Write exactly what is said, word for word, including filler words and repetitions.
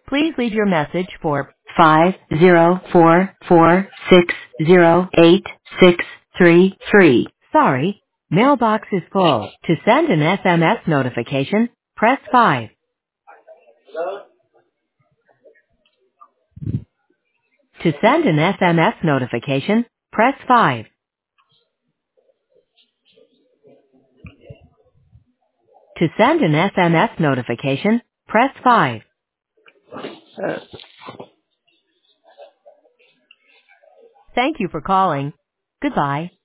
Please leave your message for five zero four four six zero eight six three three. Sorry, mailbox is full. To send an S M S notification, press five. To send an S M S notification, press five. To send an S M S notification, press five. Thank you for calling. Goodbye.